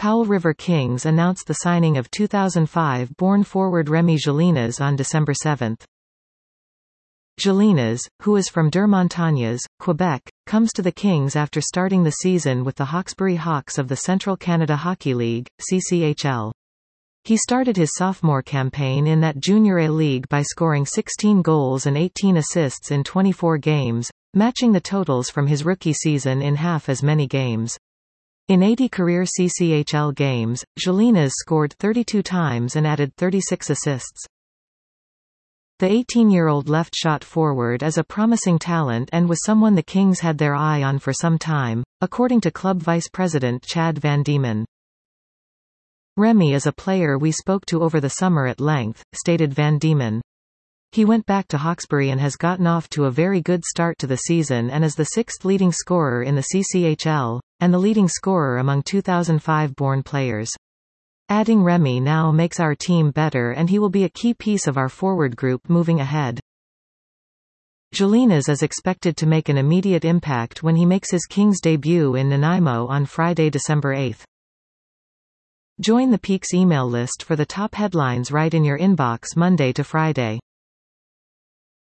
Powell River Kings announced the signing of 2005-born forward Remy Gélinas on December 7. Gélinas, who is from Deux Montagnes, Quebec, comes to the Kings after starting the season with the Hawkesbury Hawks of the Central Canada Hockey League, CCHL. He started his sophomore campaign in that Junior A League by scoring 16 goals and 18 assists in 24 games, matching the totals from his rookie season in half as many games. In 80 career CCHL games, Gélinas scored 32 times and added 36 assists. The 18-year-old left-shot forward is a promising talent and was someone the Kings had their eye on for some time, according to club vice president Chad Van Diemen. Remy is a player we spoke to over the summer at length, stated Van Diemen. He went back to Hawkesbury and has gotten off to a very good start to the season and is the sixth leading scorer in the CCHL, and the leading scorer among 2005-born players. Adding Remy now makes our team better and he will be a key piece of our forward group moving ahead. Gélinas is expected to make an immediate impact when he makes his Kings debut in Nanaimo on Friday, December 8. Join the Peaks email list for the top headlines right in your inbox Monday to Friday.